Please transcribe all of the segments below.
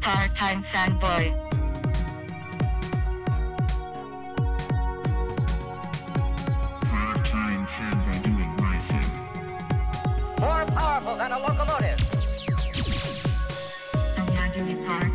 Part-time fanboy. Part-time fanboy doing my thing. More powerful than a locomotive. Part-time.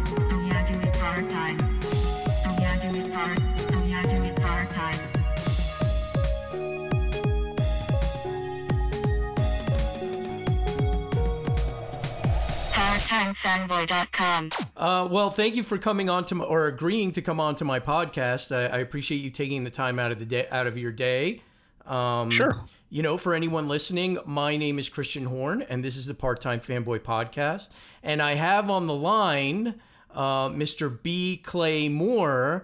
Fanboy.com. Well, thank you for coming on to or agreeing to come on to my podcast. I appreciate you taking the time out of your day. Sure. You know, for anyone listening, my name is Christian Horn, and this is the Part-Time Fanboy Podcast. And I have on the line Mr. B. Clay Moore,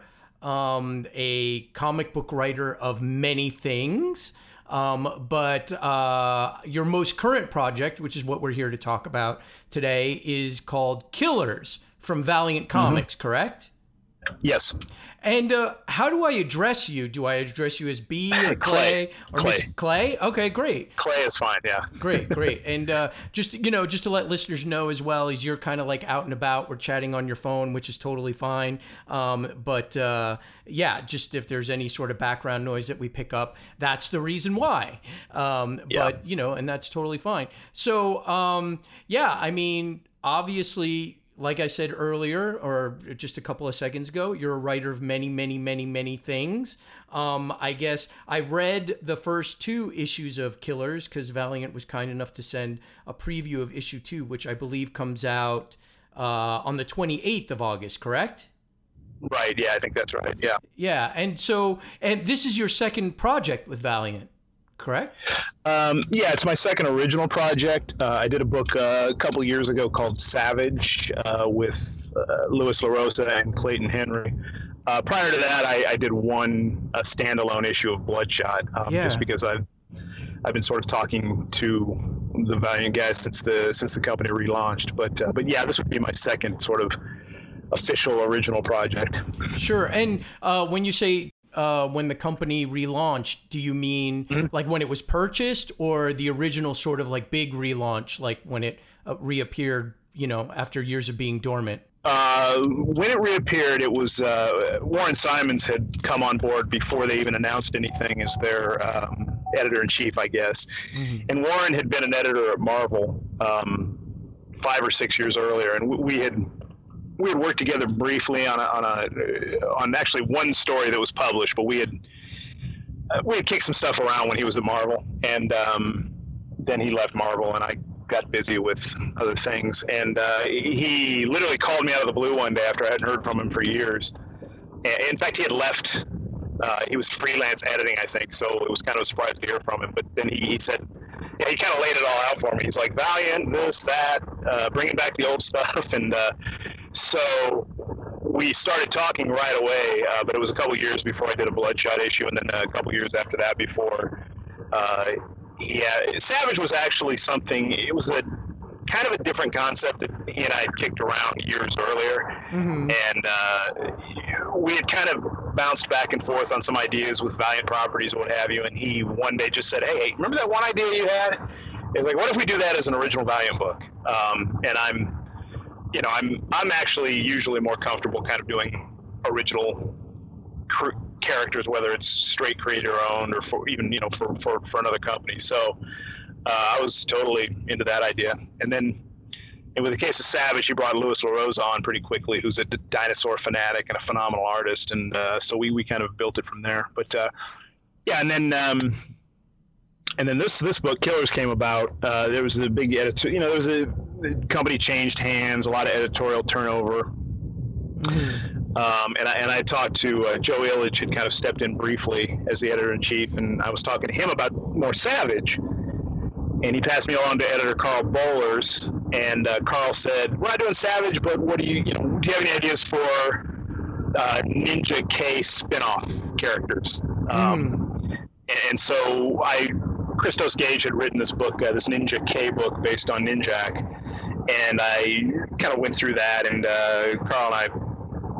a comic book writer of many things. But your most current project, which is what we're here to talk about today, is called Killers from Valiant Comics, correct? Yes. And how do I address you? Do I address you as B or Clay? Or Clay. Clay? Okay, great. Clay is fine, yeah. Great. And just to let listeners know as well, is you're kind of like out and about. We're chatting on your phone, which is totally fine. But just if there's any sort of background noise that we pick up, that's the reason why. But, and that's totally fine. So, I mean, obviously, like I said earlier, or just a couple of seconds ago, you're a writer of many, many, many, many things. I guess I read the first 2 issues of Killers because Valiant was kind enough to send a preview of issue 2, which I believe comes out on the 28th of August, correct? Right, yeah, I think that's right, yeah. Yeah, and this is your second project with Valiant, correct? It's my second original project. I did a book a couple years ago called Savage with Louis LaRosa and Clayton Henry. Prior to that, I did one standalone issue of Bloodshot, just because I've been sort of talking to the Valiant guys since the company relaunched. But this would be my second sort of official original project. Sure. And when you say when the company relaunched, do you mean like when it was purchased, or the original sort of like big relaunch, like when it reappeared, after years of being dormant? When it reappeared, it was Warren Simons had come on board before they even announced anything as their editor-in-chief, I guess. Mm-hmm. And Warren had been an editor at Marvel 5 or 6 years earlier, and we had worked together briefly on actually one story that was published, but we had kicked some stuff around when he was at Marvel, and then he left Marvel, and I got busy with other things, and he literally called me out of the blue one day after I hadn't heard from him for years. In fact, he had left. He was freelance editing, I think, so it was kind of a surprise to hear from him. But then he said, he kind of laid it all out for me. He's like, Valiant, this, that, bringing back the old stuff, and so we started talking right away, but it was a couple years before I did a Bloodshot issue, and then a couple years after that before. Savage was actually something, it was a kind of a different concept that he and I had kicked around years earlier. Mm-hmm. And we had kind of bounced back and forth on some ideas with Valiant properties and what have you, and he one day just said, hey, remember that one idea you had? He was like, what if we do that as an original Valiant book? And I'm actually usually more comfortable kind of doing original characters, whether it's straight creator owned or for even for another company. So I was totally into that idea. And then with the case of Savage, he brought Louis LaRosa on pretty quickly, who's a dinosaur fanatic and a phenomenal artist, and so we kind of built it from there. But and then this book, Killers, came about. There was the big editor. The company changed hands, a lot of editorial turnover. And I talked to Joe Illidge, had kind of stepped in briefly as the editor-in-chief, and I was talking to him about more Savage. And he passed me along to editor Carl Bollers, and Carl said, "We're not doing Savage, but what do you have any ideas for Ninja K spin-off characters?" And so Christos Gage had written this book, this Ninja K book based on Ninjak, and I kind of went through that, and Carl and I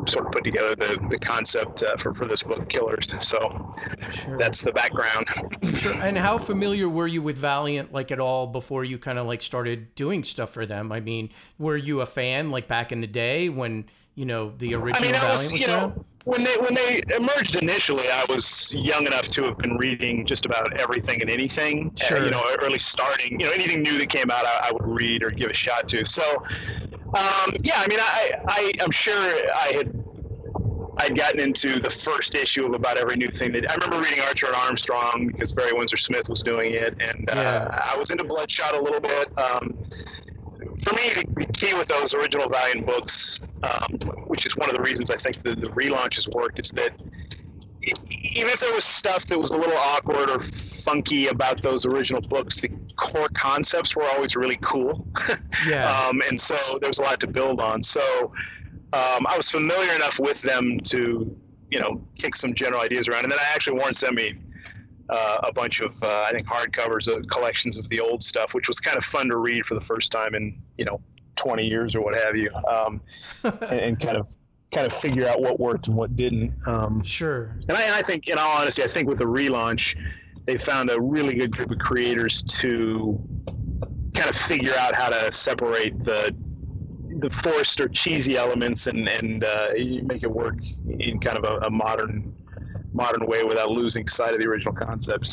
sort of put together the concept for this book, Killers. So Sure. that's the background. Sure. And how familiar were you with Valiant, like, at all before you kind of like started doing stuff for them? I mean, were you a fan like back in the day when, you know, the original Valiant was around? When they emerged initially, I was young enough to have been reading just about everything and anything. Sure. Or at least starting, anything new that came out, I would read or give a shot to. So, yeah, I mean, I'm sure I'd gotten into the first issue of about every new thing. I remember reading Archer and Armstrong because Barry Windsor Smith was doing it, and I was into Bloodshot a little bit. For me, the key with those original Valiant books, which is one of the reasons I think the relaunch has worked, is that even if there was stuff that was a little awkward or funky about those original books, the core concepts were always really cool. Yeah. And so there was a lot to build on. So I was familiar enough with them to, kick some general ideas around. And then Warren sent me a bunch of, I think, hardcovers, collections of the old stuff, which was kind of fun to read for the first time in, 20 years or what have you, and kind of figure out what worked and what didn't. Sure. And I think, in all honesty, I think with the relaunch, they found a really good group of creators to kind of figure out how to separate the forced or cheesy elements and make it work in kind of a modern way without losing sight of the original concept.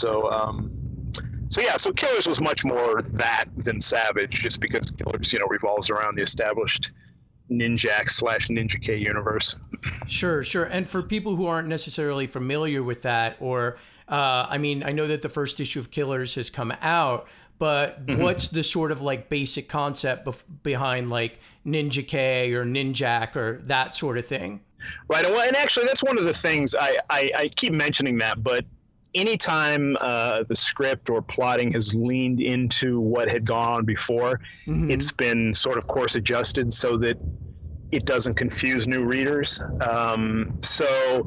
So Killers was much more that than Savage, just because Killers, revolves around the established Ninjak/Ninja K universe. Sure. And for people who aren't necessarily familiar with that, or, I mean, I know that the first issue of Killers has come out, but what's the sort of like basic concept behind like Ninja K or Ninjak or that sort of thing? Right. Well, and actually, that's one of the things I keep mentioning that, but anytime the script or plotting has leaned into what had gone on before, it's been sort of course adjusted so that it doesn't confuse new readers. So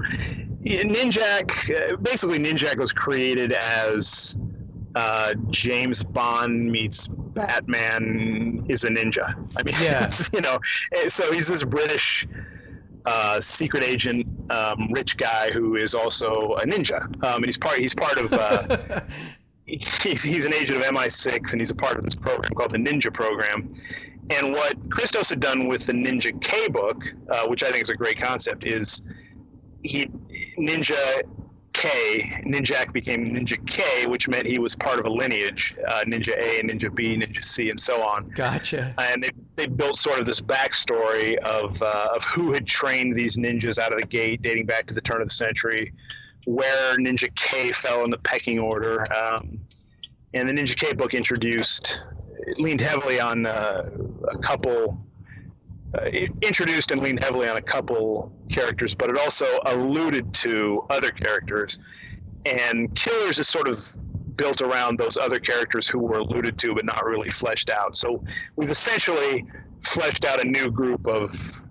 Ninjak was created as James Bond meets Batman is a ninja. I mean, yeah. So he's this British secret agent, rich guy who is also a ninja, and he's part of. He's an agent of MI6, and he's a part of this program called the Ninja Program. And what Christos had done with the Ninja K book, which I think is a great concept, is Ninjak became Ninja K, which meant he was part of a lineage, Ninja A, Ninja B, Ninja C, and so on. Gotcha. And they built sort of this backstory of who had trained these ninjas out of the gate, dating back to the turn of the century, where Ninja K fell in the pecking order. And the Ninja K book leaned heavily on introduced and leaned heavily on a couple characters, but it also alluded to other characters. And Killers is sort of built around those other characters who were alluded to but not really fleshed out. So we've essentially fleshed out a new group of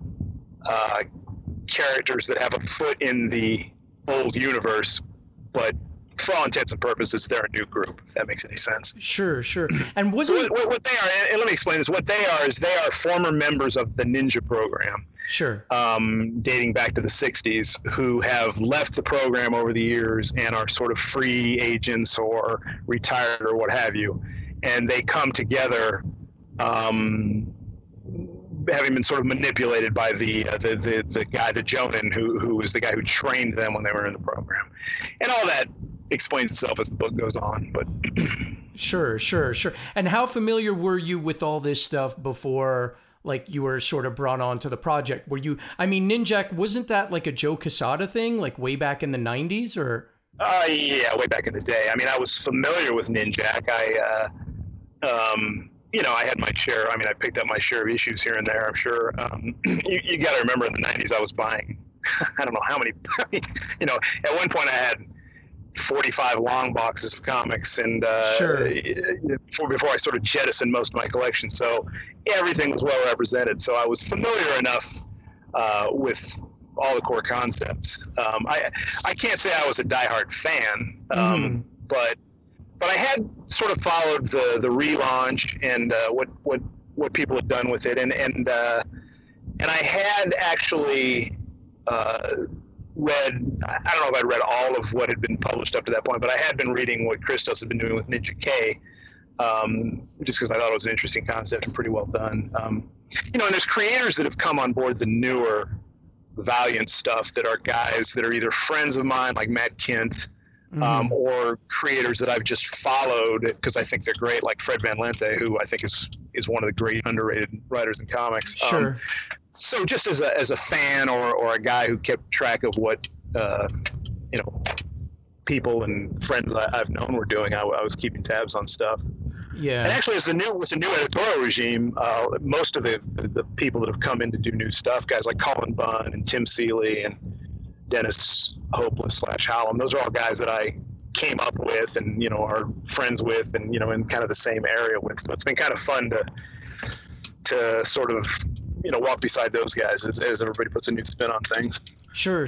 characters that have a foot in the old universe, but for all intents and purposes, they're a new group, if that makes any sense. Sure. And what they are, and let me explain this, what they are former members of the Ninja Program. Sure. Dating back to the 60s, who have left the program over the years and are sort of free agents or retired or what have you. And they come together, having been sort of manipulated by the guy, the Jonin, who was the guy who trained them when they were in the program. And all that explains itself as the book goes on. But Sure. And how familiar were you with all this stuff before, like, you were sort of brought on to the project? Ninjak, wasn't that like a Joe Quesada thing, like way back in the 90s, or? Yeah, way back in the day. I mean, I was familiar with Ninjak. I had my share. I mean, I picked up my share of issues here and there, I'm sure. You got to remember, in the 90s, I was buying, I don't know how many, at one point I had 45 long boxes of comics, and Sure. before I sort of jettisoned most of my collection. So everything was well represented. So I was familiar enough with all the core concepts. I can't say I was a diehard fan, but I had sort of followed the relaunch and what people had done with it, and I had actually read, I don't know if I'd read all of what had been published up to that point, but I had been reading what Christos had been doing with Ninja K, just because I thought it was an interesting concept and pretty well done. And there's creators that have come on board the newer Valiant stuff that are guys that are either friends of mine, like Matt Kent, or creators that I've just followed because I think they're great, like Fred Van Lente, who I think is one of the great underrated writers in comics. Sure. So just as a fan or a guy who kept track of what people and friends I've known were doing, I was keeping tabs on stuff. Yeah. And actually, with the new editorial regime, most of the people that have come in to do new stuff, guys like Colin Bunn and Tim Seeley and Dennis Hopeless / Hallam, those are all guys that I came up with and are friends with and in kind of the same area with. So it's been kind of fun to sort of walk beside those guys as everybody puts a new spin on things. Sure.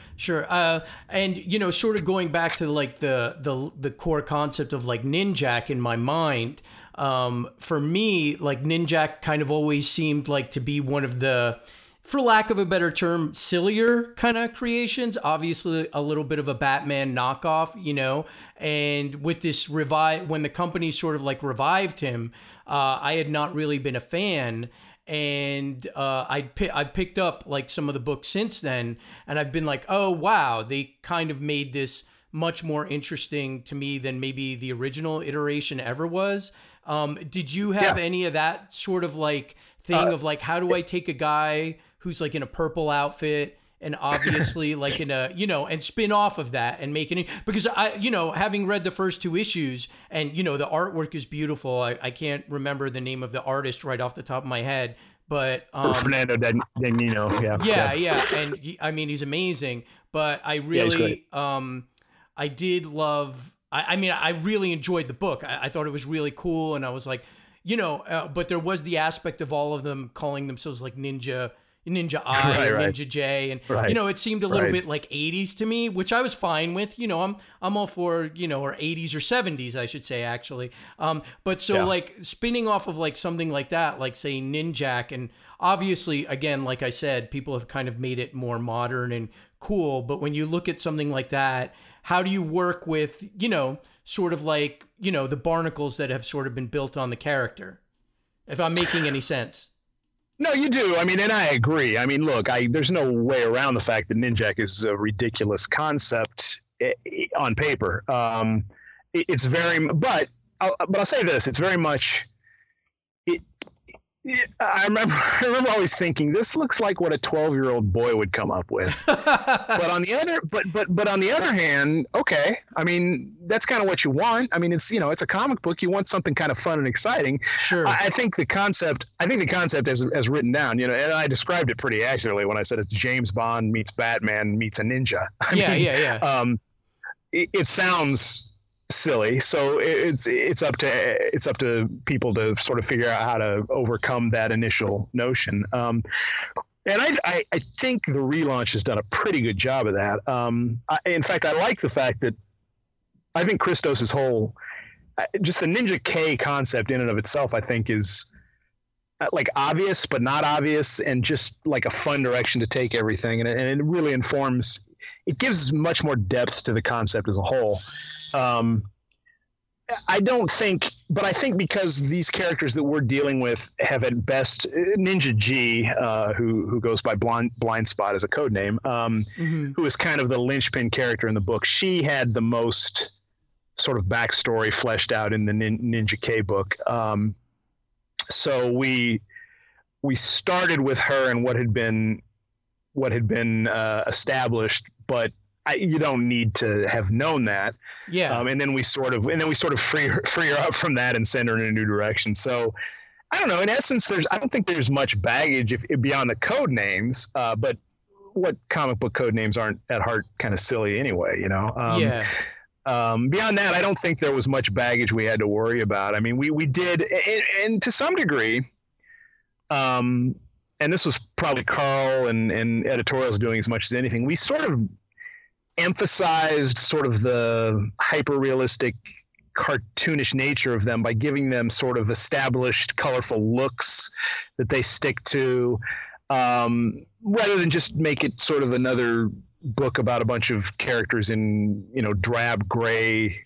And sort of going back to like the core concept of like Ninjak in my mind, for me, like Ninjak kind of always seemed like to be one of the, for lack of a better term, sillier kind of creations. Obviously a little bit of a Batman knockoff, and with this when the company sort of like revived him, I had not really been a fan. And I've picked up like some of the books since then, and I've been like, oh wow, they kind of made this much more interesting to me than maybe the original iteration ever was. Did you have any of that sort of like thing of like, how do I take a guy who's like in a purple outfit and obviously like in a, and spin off of that and make it, because I, having read the first 2 issues and, the artwork is beautiful. I can't remember the name of the artist right off the top of my head, but, Fernando Dagnino. Yeah. And I mean, he's amazing, but I really, I did love, I really enjoyed the book. I thought it was really cool. And I was like, but there was the aspect of all of them calling themselves like Ninja I, right. Ninja J, and it seemed a little bit like 80s to me, which I was fine with. I'm all for or 80s or 70s, I should say, actually. But so like spinning off of like something like that, like say Ninjak, and obviously again, like I said, people have kind of made it more modern and cool. But when you look at something like that, how do you work with sort of like the barnacles that have sort of been built on the character? If I'm making any sense. No, you do. I mean, and I agree. I mean, look, there's no way around the fact that Ninjak is a ridiculous concept on paper. It's very, but I'll say this: it's very much. I remember always thinking this looks like what a 12-year-old boy would come up with. But on the other hand, okay. I mean, that's kind of what you want. I mean, it's it's a comic book. You want something kind of fun and exciting. Sure. I think the concept as written down, and I described it pretty accurately when I said it's James Bond meets Batman meets a ninja. I mean, it sounds silly, so it's up to people to sort of figure out how to overcome that initial notion. And I think the relaunch has done a pretty good job of that. In fact, I like the fact that I think Christos's whole just the Ninja K concept in and of itself, I think, is like obvious but not obvious, and just like a fun direction to take everything, and it really informs. It gives much more depth to the concept as a whole. I think because these characters that we're dealing with have at best Ninja G, who goes by Blind Spot as a code name, who is kind of the linchpin character in the book. She had the most sort of backstory fleshed out in the Ninja K book. So we started with her and what had been established, but you don't need to have known that. Yeah. And then we sort of free her up from that and send her in a new direction. So I don't know. In essence, I don't think there's much baggage beyond the code names. But what comic book code names aren't at heart kind of silly anyway, Beyond that, I don't think there was much baggage we had to worry about. I mean, we did, and to some degree, and this was probably Carl and editorials doing as much as anything, we sort of emphasized sort of the hyper-realistic, cartoonish nature of them by giving them sort of established, colorful looks that they stick to. rather than just make it sort of another book about a bunch of characters in, drab gray,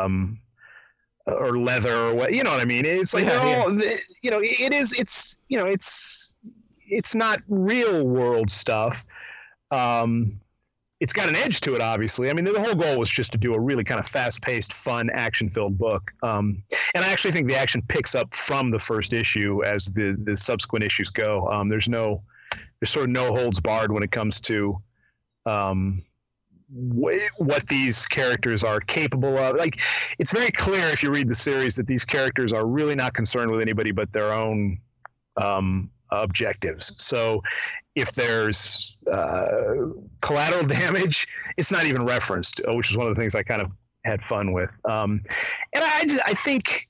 or leather or what, you know what I mean? It's like, it's not real world stuff. It's got an edge to it, obviously. I mean, the whole goal was just to do a really kind of fast-paced, fun, action-filled book. And I actually think the action picks up from the first issue as the subsequent issues go. There's sort of no holds barred when it comes to what these characters are capable of. Like, it's very clear if you read the series that these characters are really not concerned with anybody but their own objectives. So if there's collateral damage, it's not even referenced, which is one of the things I kind of had fun with. And I think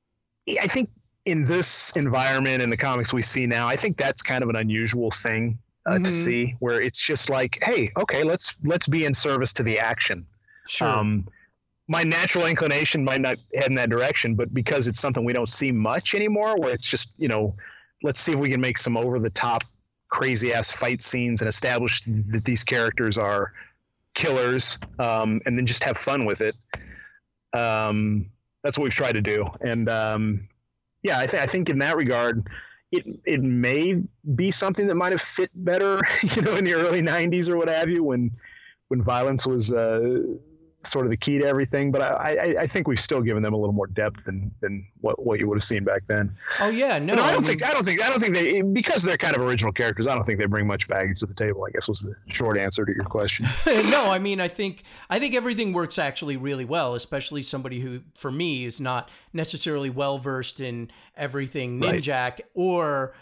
in this environment in the comics we see now, I think that's kind of an unusual thing to see, where it's just like, hey, okay, let's be in service to the action. Sure. My natural inclination might not head in that direction, but because it's something we don't see much anymore, where it's just, let's see if we can make some over the top crazy ass fight scenes and establish that these characters are killers, and then just have fun with it. That's what we've tried to do. And I think in that regard, it may be something that might have fit better, in the early 90s or what have you, when violence was sort of the key to everything. But I think we've still given them a little more depth than what you would have seen back then. Oh yeah, no. I don't think they, because they're kind of original characters, I don't think they bring much baggage to the table, I guess was the short answer to your question. No, I mean, I think everything works actually really well, especially somebody who, for me, is not necessarily well versed in everything Ninjak or,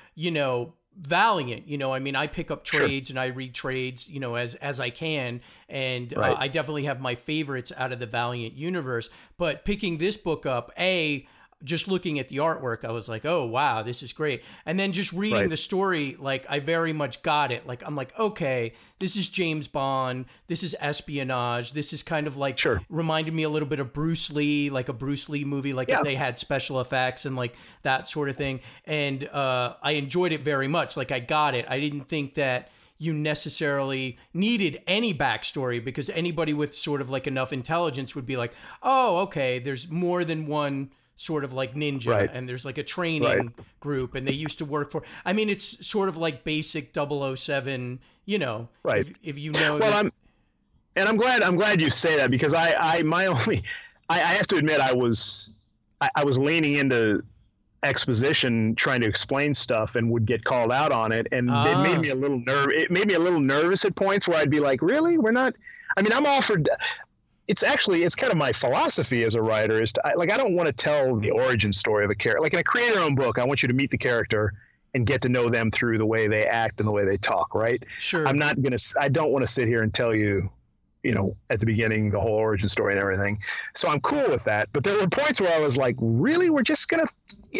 Valiant. I mean, I pick up trades and I read trades, as I can. And I definitely have my favorites out of the Valiant universe. But picking this book up, just looking at the artwork, I was like, oh, wow, this is great. And then just reading the story, like, I very much got it. Like, I'm like, okay, this is James Bond. This is espionage. This is kind of like, reminded me a little bit of Bruce Lee, like a Bruce Lee movie, like if they had special effects and like that sort of thing. And I enjoyed it very much. Like, I got it. I didn't think that you necessarily needed any backstory, because anybody with sort of like enough intelligence would be like, oh, okay, there's more than one sort of like ninja, and there's like a training group, and they used to work for, I mean, it's sort of like basic 007, if you know. Well, I'm glad you say that, because I have to admit, I was leaning into exposition, trying to explain stuff, and would get called out on it, and it made me a little nervous at points, where I'd be like, really, we're not, I mean, I'm all for, it's kind of my philosophy as a writer is to, I don't want to tell the origin story of a character. Like in a creator-owned book, I want you to meet the character and get to know them through the way they act and the way they talk, right? Sure. I don't want to sit here and tell you, at the beginning, the whole origin story and everything. So I'm cool with that. But there were points where I was like, really? We're just going to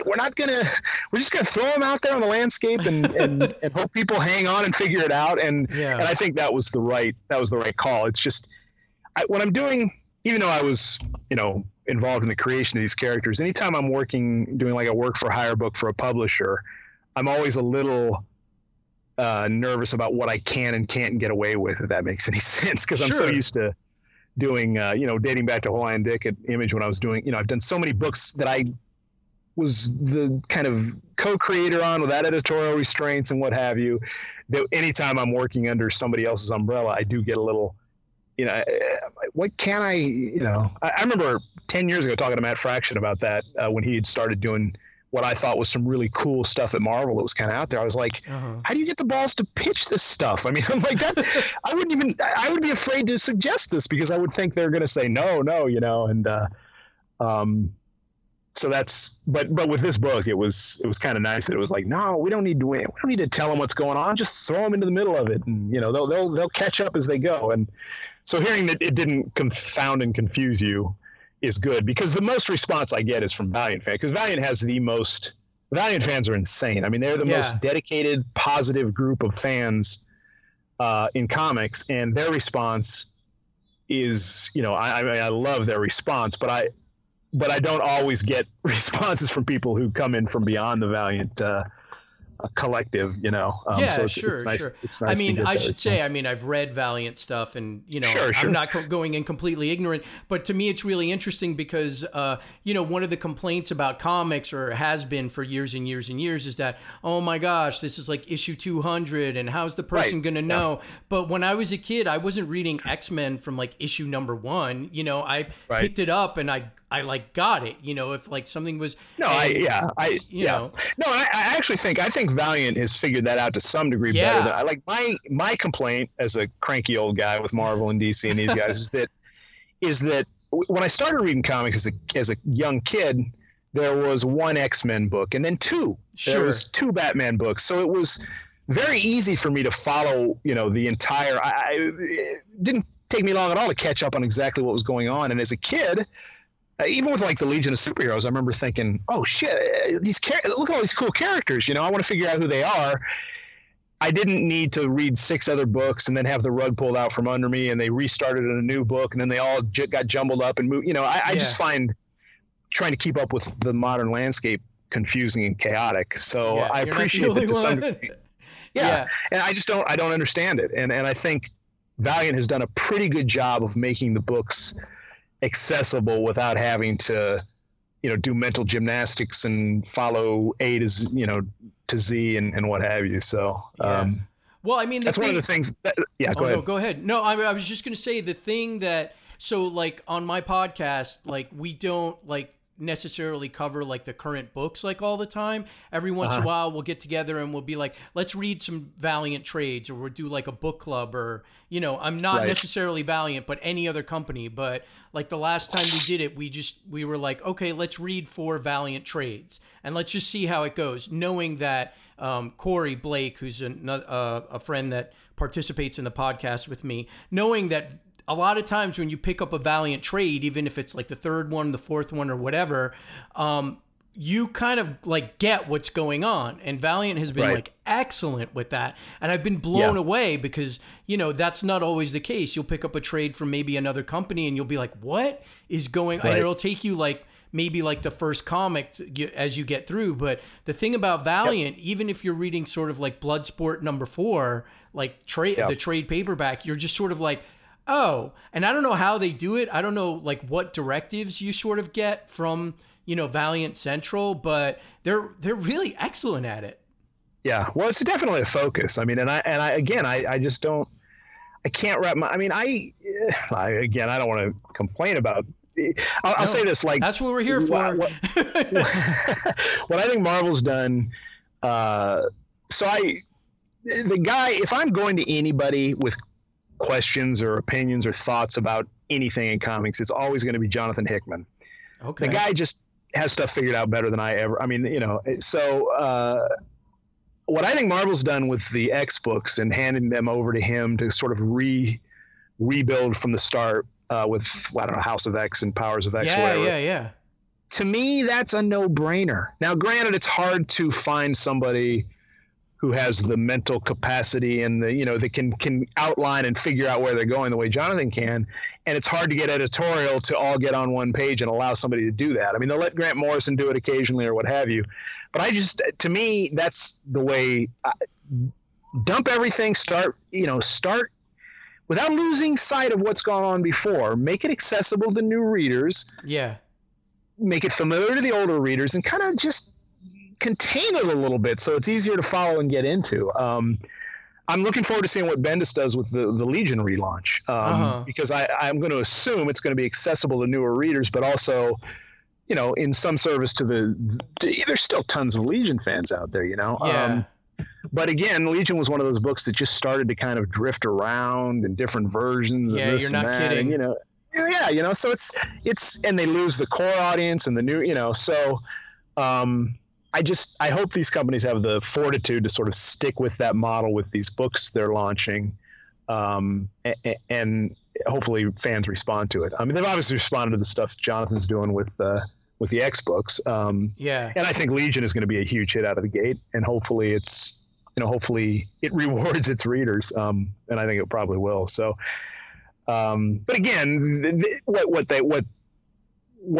throw them out there on the landscape and hope people hang on and figure it out. And I think that was the right call. It's just, when I'm doing, even though I was, involved in the creation of these characters, anytime I'm doing like a work for hire book for a publisher, I'm always a little nervous about what I can and can't get away with, if that makes any sense. Because I'm so used to doing, dating back to Hawaiian Dick at Image, when I was doing, I've done so many books that I was the kind of co-creator on without editorial restraints and what have you, that anytime I'm working under somebody else's umbrella, I do get a little, what can I remember 10 years ago talking to Matt Fraction about that when he had started doing what I thought was some really cool stuff at Marvel that was kind of out there. I was like, how do you get the balls to pitch this stuff? I mean, I'm like that. I would be afraid to suggest this, because I would think they're going to say no, and so that's, but with this book, it was kind of nice that it was like, no, we don't need to tell them what's going on. Just throw them into the middle of it, and they'll catch up as they go. And so hearing that it didn't confound and confuse you is good, because the most response I get is from Valiant fans, because Valiant fans are insane. I mean, they're the most dedicated, positive group of fans in comics, and their response is, I love their response, but I don't always get responses from people who come in from beyond the Valiant collective, you know. Yeah, so sure. It's nice I mean, to get I there, should so. say, I mean, I've read Valiant stuff, and you know, Sure. I'm not going in completely ignorant. But to me, it's really interesting because, you know, one of the complaints about comics, or has been for years and years and years, is that, oh my gosh, this is like issue 200, and how's the person Right. going to Yeah. know? But when I was a kid, I wasn't reading X-Men from like issue number 1. You know, I Right. picked it up and I like got it. You know, if like something was No, you know. No, I actually think Valiant has figured that out to some degree Yeah. better than I like. My complaint as a cranky old guy with Marvel and DC and these guys is that when I started reading comics as a young kid, there was one X-Men book and then two. Sure. There was two Batman books, so it was very easy for me to follow. You know, the entire. It didn't take me long at all to catch up on exactly what was going on. And as a kid, even with like the Legion of Superheroes, I remember thinking, "Oh shit! Look at all these cool characters. You know, I want to figure out who they are." I didn't need to read 6 other books and then have the rug pulled out from under me, and they restarted in a new book, and then they all got jumbled up and moved. You know, I just find trying to keep up with the modern landscape confusing and chaotic. So I you're not the appreciate only that to some one. degree. Yeah, and I don't understand it, and I think Valiant has done a pretty good job of making the books accessible without having to, you know, do mental gymnastics and follow A to Z, you know, to Z and what have you. So, well, I mean, that's one of the things. Go ahead. No, go ahead. No, I was just going to say the thing that, so like on my podcast, like we don't like necessarily cover like the current books like all the time. Every once in a while we'll get together and we'll be like, let's read some Valiant trades, or we'll do like a book club, or, you know, I'm not necessarily Valiant, but any other company. But like the last time we did it, we were like, okay, let's read 4 Valiant trades and let's just see how it goes, knowing that Corey Blake, who's a friend that participates in the podcast with me, knowing that a lot of times when you pick up a Valiant trade, even if it's like the 3rd one, the 4th one, or whatever, you kind of like get what's going on. And Valiant has been like excellent with that. And I've been blown away because, you know, that's not always the case. You'll pick up a trade from maybe another company and you'll be like, what is going on? And it'll take you like maybe like the first comic as you get through. But the thing about Valiant, even if you're reading sort of like Bloodsport number 4, like the trade paperback, you're just sort of like, oh, and I don't know how they do it. I don't know like what directives you sort of get from, you know, Valiant Central, but they're really excellent at it. Yeah. Well, it's definitely a focus. I mean, and I just don't, I can't wrap my, I mean, I don't want to complain about, I'll say this, like, that's what we're here for. What I think Marvel's done. The guy, if I'm going to anybody with questions or opinions or thoughts about anything in comics, it's always going to be Jonathan Hickman. Okay. The guy just has stuff figured out better than I ever. I mean, you know, so what I think Marvel's done with the X books and handing them over to him to sort of rebuild from the start with, I don't know, House of X and Powers of X. Yeah. To me, that's a no-brainer. Now, granted, it's hard to find somebody who has the mental capacity and the, you know, that can outline and figure out where they're going the way Jonathan can. And it's hard to get editorial to all get on one page and allow somebody to do that. I mean, they'll let Grant Morrison do it occasionally or what have you. But to me, that's the way. Dump everything, start without losing sight of what's gone on before. Make it accessible to new readers. Yeah. Make it familiar to the older readers and kind of just contain it a little bit so it's easier to follow and get into. I'm looking forward to seeing what Bendis does with the Legion relaunch, because I'm going to assume it's going to be accessible to newer readers, but also, you know, in some service to there's still tons of Legion fans out there, you know. Yeah. But again, Legion was one of those books that just started to kind of drift around in different versions. Yeah, of this you're not kidding. And, you know, you know, so it's and they lose the core audience and the new, you know, so. I hope these companies have the fortitude to sort of stick with that model with these books they're launching, and hopefully fans respond to it. I mean, they've obviously responded to the stuff Jonathan's doing with the X books. And I think Legion is going to be a huge hit out of the gate, and hopefully it rewards its readers, and I think it probably will. So, but again, what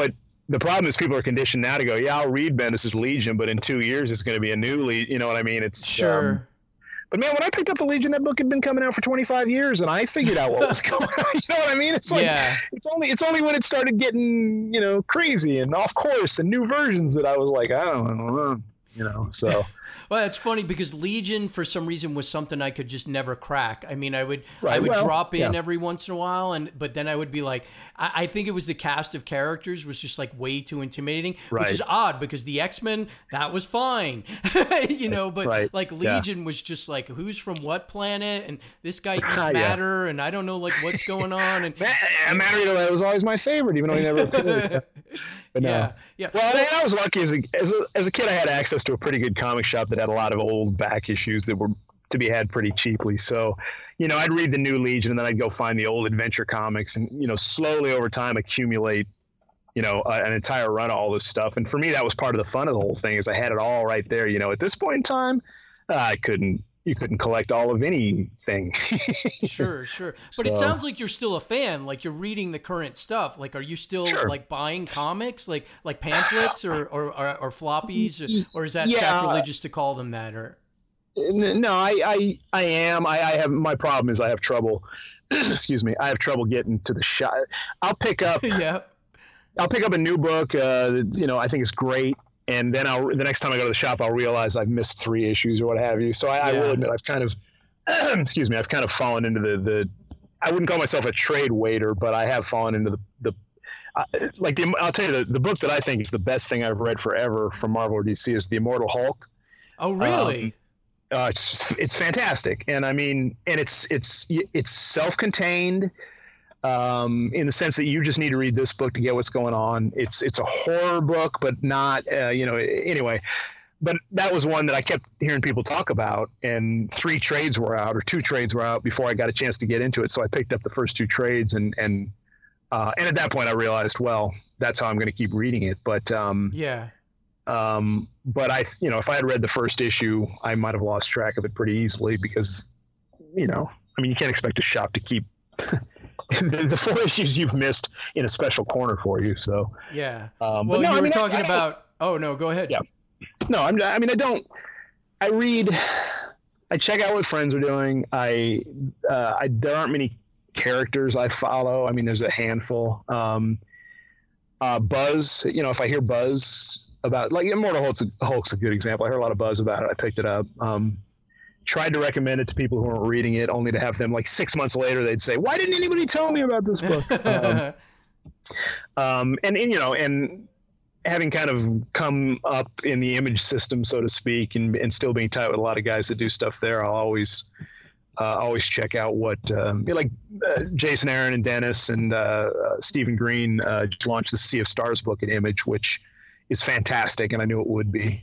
the problem is people are conditioned now to go, yeah, I'll read Bendis' Legion, but in 2 years it's going to be a new Legion. You know what I mean? It's sure. But man, when I picked up the Legion, that book had been coming out for 25 years, and I figured out what was going on. You know what I mean? It's like it's only when it started getting, you know, crazy and off course and new versions that I was like, I don't know, you know. So well, it's funny because Legion, for some reason, was something I could just never crack. I mean, I would drop in every once in a while, but then I would be like, I think it was the cast of characters was just like way too intimidating, which is odd because the X-Men, that was fine, you know, but like Legion was just like, who's from what planet, and this guy eats matter, and I don't know like what's going on. And Matter was always my favorite, even though he never appeared. But no. Yeah. Well, I was lucky as a kid. I had access to a pretty good comic shop that had a lot of old back issues that were to be had pretty cheaply. So, you know, I'd read the new Legion and then I'd go find the old adventure comics and, you know, slowly over time accumulate, you know, an entire run of all this stuff. And for me, that was part of the fun of the whole thing is I had it all right there. You know, at this point in time, you couldn't collect all of anything. Sure. But it sounds like you're still a fan. Like you're reading the current stuff. Like, are you still like buying comics, like pamphlets or floppies, or is that sacrilegious to call them that? Or no, I am. I have, my problem is I have trouble. Excuse me. I have trouble getting to the shop. I'll pick up. I'll pick up a new book. You know, I think it's great. And then the next time I go to the shop, I'll realize I've missed 3 issues or what have you. So I will admit I've kind of, excuse me, I've kind of fallen into the I wouldn't call myself a trade waiter, but I have fallen into I'll tell you the book that I think is the best thing I've read forever from Marvel or DC is The Immortal Hulk. Oh, really? It's fantastic. And I mean, and it's self-contained. In the sense that you just need to read this book to get what's going on. It's a horror book, but not, you know, anyway. But that was one that I kept hearing people talk about, and 2 trades were out before I got a chance to get into it. So I picked up the first 2 trades, and at that point I realized, well, that's how I'm going to keep reading it. But but I, you know, if I had read the first issue, I might have lost track of it pretty easily because, you know, I mean, you can't expect a shop to keep the 4 issues you've missed in a special corner for you. So well, no, you were talking about. Oh no, go ahead. Yeah. No, I check out what friends are doing. There aren't many characters I follow. I mean, there's a handful. Buzz, you know, if I hear buzz about, like, Immortal Hulk's a good example. I heard a lot of buzz about it. I picked it up. Tried to recommend it to people who weren't reading it, only to have them like 6 months later, they'd say, why didn't anybody tell me about this book? And you know, and having kind of come up in the Image system, so to speak, and still being tight with a lot of guys that do stuff there, I'll always check out what, Jason Aaron and Dennis and Stephen Green just launched the Sea of Stars book at Image, which is fantastic. And I knew it would be.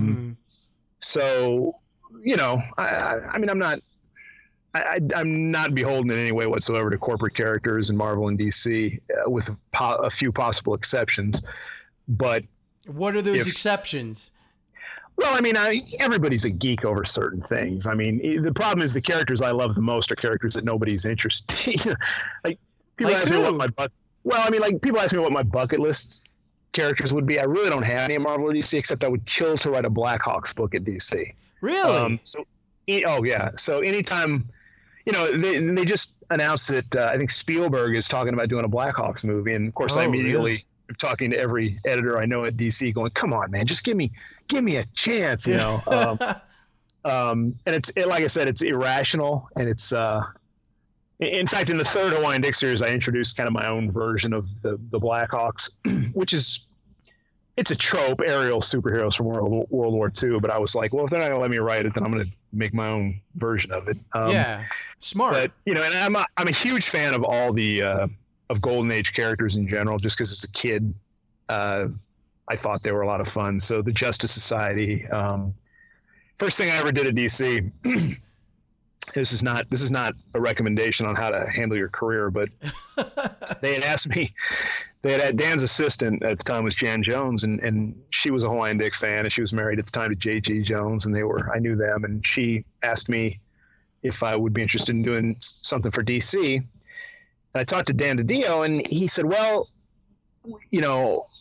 So, you know, I mean, I'm not beholden in any way whatsoever to corporate characters in Marvel and DC, with a few possible exceptions. But what are those exceptions? Well, I mean, everybody's a geek over certain things. I mean, the problem is the characters I love the most are characters that nobody's interested in. Like, people ask me people ask me what my bucket list characters would be. I really don't have any at Marvel or DC, except I would kill to write a Blackhawks book at DC. Really? So anytime, you know, they just announced that I think Spielberg is talking about doing a Blackhawks movie, and of course I immediately am talking to every editor I know at DC, going, "Come on, man, just give me a chance," you know. And it's like I said, it's irrational, and it's in fact in the 3rd Hawaiian Dick series I introduced kind of my own version of the Blackhawks, which is. It's a trope, aerial superheroes from World War II, but I was like, well, if they're not going to let me write it, then I'm going to make my own version of it. Smart. But, you know, and I'm a huge fan of all the of Golden Age characters in general, just because as a kid, I thought they were a lot of fun. So the Justice Society, first thing I ever did at DC. This is not a recommendation on how to handle your career, but they had asked me. They had Dan's assistant at the time was Jan Jones, and she was a Hawaiian Dick fan, and she was married at the time to J.G. Jones, and I knew them, and she asked me if I would be interested in doing something for DC. And I talked to Dan DiDio, and he said, well, you know,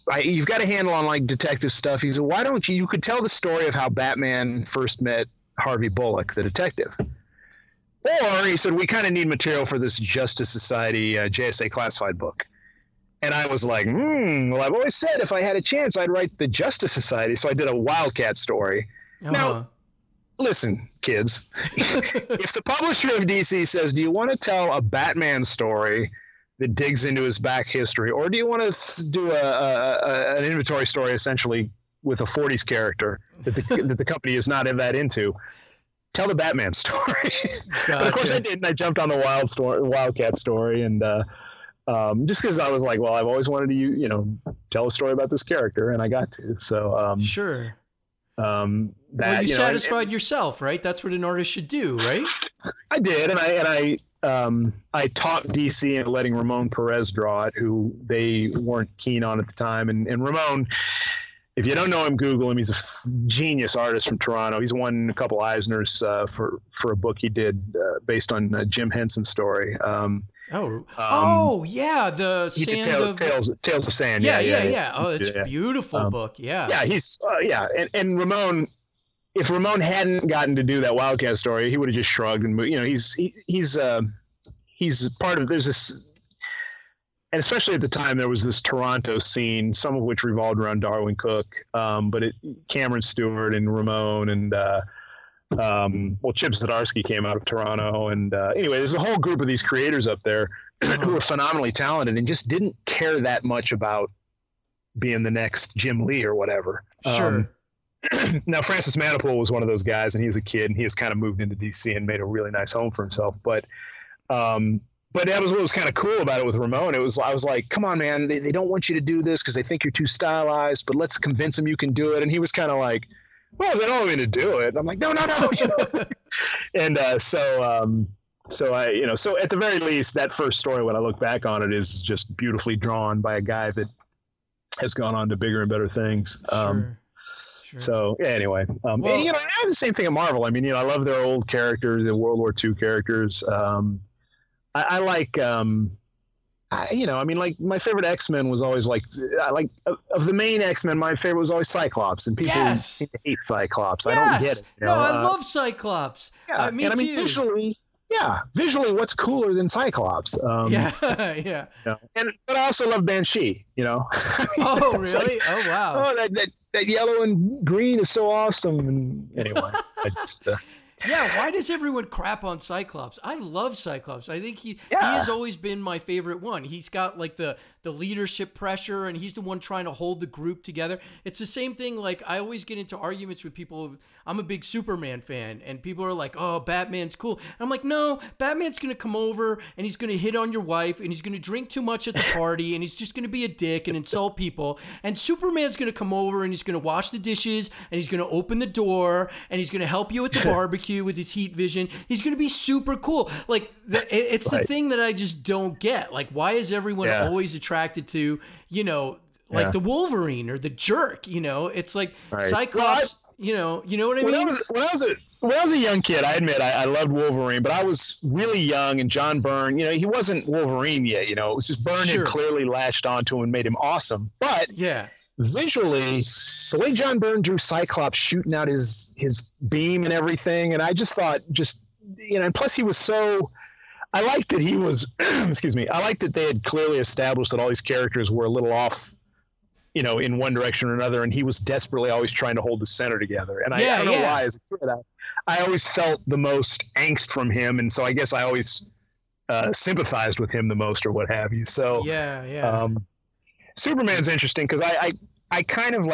you've got a handle on like detective stuff. He said, why don't you could tell the story of how Batman first met Harvey Bullock, the detective. Or he said, we kind of need material for this Justice Society JSA classified book. And I was like, well, I've always said if I had a chance, I'd write the Justice Society. So I did a Wildcat story. Now, listen, kids, if the publisher of DC says, do you want to tell a Batman story that digs into his back history, or do you want to do an inventory story essentially with a 40s character that the company is not that into? Tell the Batman story. Gotcha. But of course I did, and I jumped on the Wildcat story, and just because I was like, well, I've always wanted to, tell a story about this character, and I got to. So sure. Well, you satisfied yourself, right? That's what an artist should do, right? I did, and I talked DC into letting Ramon Perez draw it, who they weren't keen on at the time, and Ramon. If you don't know him, Google him. He's a genius artist from Toronto. He's won a couple Eisners for a book he did based on Jim Henson's story. Yeah, the Tales of Sand. Yeah. Oh, it's a beautiful book. Yeah. Yeah, he's and Ramon. If Ramon hadn't gotten to do that Wildcat story, he would have just shrugged and moved. He's part of. There's this. And especially at the time, there was this Toronto scene, some of which revolved around Darwin Cook, but Cameron Stewart and Ramon and Chip Zdarsky came out of Toronto. And anyway, there's a whole group of these creators up there who were phenomenally talented and just didn't care that much about being the next Jim Lee or whatever. Sure. Now, Francis Manapul was one of those guys, and he was a kid, and he has kind of moved into DC and made a really nice home for himself. But that was what was kind of cool about it with Ramon. I was like, come on, man, they don't want you to do this because they think you're too stylized, but let's convince them you can do it. And he was kind of like, well, they don't want me to do it. And I'm like, no. And so at the very least, that first story, when I look back on it, is just beautifully drawn by a guy that has gone on to bigger and better things. Sure. So yeah, anyway, I have the same thing at Marvel. I mean, I love their old characters, the World War II characters. I like, like my favorite X-Men was always of the main X-Men, my favorite was always Cyclops, and people hate Cyclops. Yes. I don't get it. No, I love Cyclops. Yeah, me too. Visually, what's cooler than Cyclops? Yeah. But I also love Banshee. Oh, really? Oh, wow. Oh, that yellow and green is so awesome. And anyway, I just. Yeah, why does everyone crap on Cyclops? I love Cyclops. I think he has always been my favorite one. He's got like the leadership pressure, and he's the one trying to hold the group together. It's the same thing. Like, I always get into arguments with people. I'm a big Superman fan, and people are like, oh, Batman's cool. And I'm like, no, Batman's going to come over, and he's going to hit on your wife, and he's going to drink too much at the party, and he's just going to be a dick and insult people. And Superman's going to come over, and he's going to wash the dishes, and he's going to open the door, and he's going to help you at the barbecue with his heat vision. He's going to be super cool. Like, it's the thing that I just don't get. Like, why is everyone always attracted to, the Wolverine or the jerk? It's like Cyclops. You know what I mean? When I was a young kid, I admit I loved Wolverine, but I was really young, and John Byrne, he wasn't Wolverine yet. It was just Byrne had clearly latched onto him and made him awesome. But visually, the way John Byrne drew Cyclops shooting out his beam and everything, and I just thought, and plus he was so. I liked that he was, excuse me, I liked that they had clearly established that all these characters were a little off, in one direction or another, and he was desperately always trying to hold the center together. And I don't know why, as a kid, I always felt the most angst from him, and so I guess I always sympathized with him the most, or what have you. So Superman's interesting because I kind of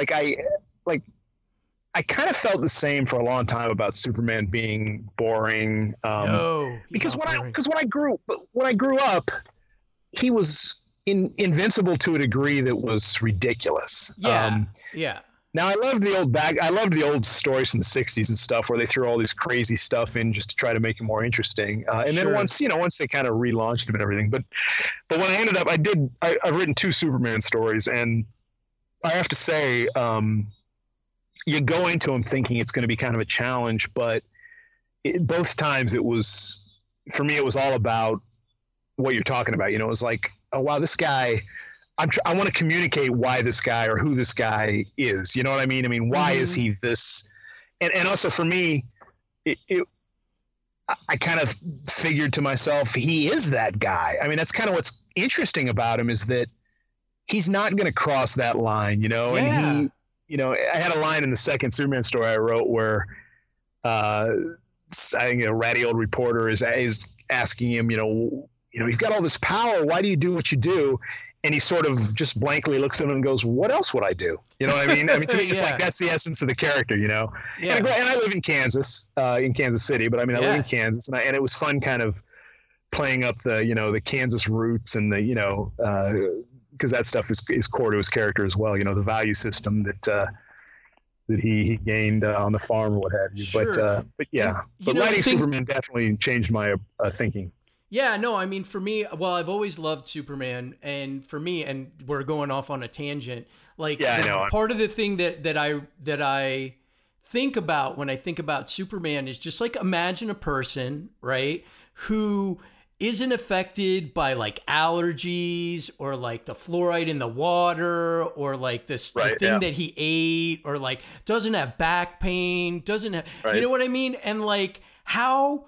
I kind of felt the same for a long time about Superman being boring. Because when I grew up, he was invincible to a degree that was ridiculous. Yeah. Now I love the old stories from the '60s and stuff where they threw all this crazy stuff in just to try to make it more interesting. And then once they kind of relaunched him and everything, but when I ended up, I've written 2 Superman stories, and I have to say, you go into them thinking it's going to be kind of a challenge, but both times it was, for me, it was all about what you're talking about. It was like, oh wow, this guy, I want to communicate why this guy or who this guy is. You know what I mean? I mean, why is he this? And also for me, I kind of figured to myself, he is that guy. I mean, that's kind of what's interesting about him, is that he's not going to cross that line, you know? Yeah. And he, you know, I had a line in the second Superman story I wrote where I think a ratty old reporter is asking him, you know, you've got all this power. Why do you do what you do? And he sort of just blankly looks at him and goes, what else would I do? You know what I mean? I mean, to me, it's like, that's the essence of the character, you know? Yeah. And I live in Kansas City, but I mean, I live in Kansas, and it was fun kind of playing up the, you know, the Kansas roots and the, you know, because that stuff is core to his character as well. You know, the value system that he gained on the farm or what have you. Sure. But yeah, but writing Superman definitely changed my thinking. Yeah, no, I mean, for me, well, I've always loved Superman, and for me, and we're going off on a tangent, like, I know. Part of the thing that I think about when I think about Superman is just like, imagine a person, right, who isn't affected by like allergies or like the fluoride in the water or like the thing that he ate, or like doesn't have back pain, doesn't have, you know what I mean? And like, how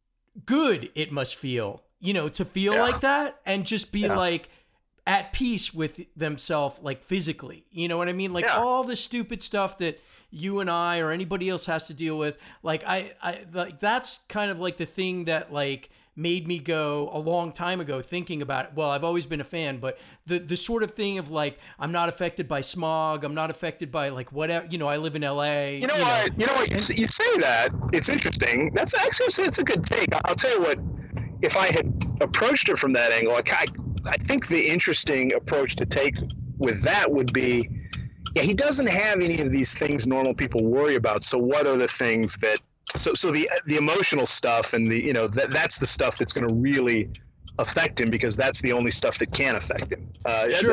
good it must feel, you know, to feel like that and just be like at peace with themselves, like physically, you know what I mean? Like all the stupid stuff that you and I or anybody else has to deal with. Like I like, that's kind of like the thing that like made me go a long time ago thinking about it. Well, I've always been a fan, but the sort of thing of like, I'm not affected by smog. I'm not affected by like whatever, you know, I live in LA. You know what, you say that, it's interesting. That's actually, it's a good take. I'll tell you what, if I had approached it from that angle, I think the interesting approach to take with that would be, he doesn't have any of these things normal people worry about. So what are the things that, so the emotional stuff and the, you know, that's the stuff that's going to really affect him, because that's the only stuff that can affect him. Sure.